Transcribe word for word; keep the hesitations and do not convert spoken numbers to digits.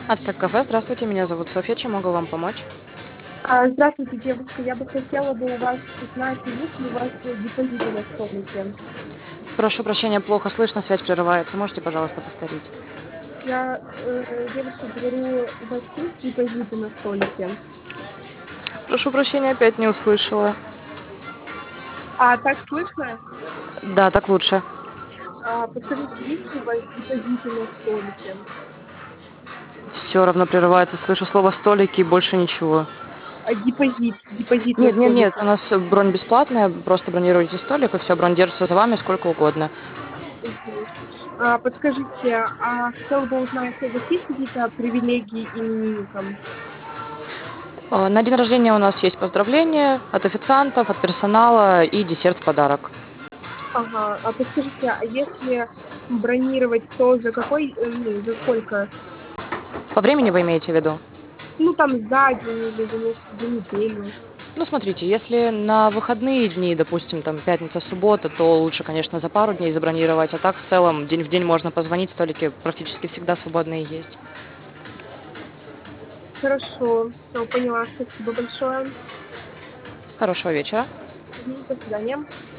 Ацтек кафе, здравствуйте, меня зовут Софья, чем могу вам помочь? А, Здравствуйте, девушка. Я бы хотела бы у вас узнать, есть ли у вас э, депозиты на столике. Прошу прощения, плохо слышно, связь прерывается. Можете, пожалуйста, повторить? Я, э, девушка, говорю, у вас есть депозиты на столике? Прошу прощения, опять не услышала. А так слышно? Да, так лучше. А, подскажите, есть ли у вас депозиты на столике? Все равно прерывается, слышу слово столики и больше ничего. А, депозит, депозит на Нет, нет, нет, у столике. нас бронь бесплатная, просто бронируйте столик, и все, бронь держится за вами сколько угодно. Мгм. А, подскажите, а хотела бы узнать, у вас есть какие-то привилегии именинникам? А, На день рождения у нас есть поздравления от официантов, от персонала и десерт в подарок. Ага, а подскажите, а если бронировать, то за какой, э, ну, за сколько? По времени вы имеете в виду? Ну, там за день или за, нес- за неделю. Ну, смотрите, если на выходные дни, допустим, там пятница, суббота, то лучше, конечно, за пару дней забронировать, а так в целом день в день можно позвонить, столики практически всегда свободные есть. Хорошо, все, поняла. Спасибо большое. Хорошего вечера. Мгм, до свидания.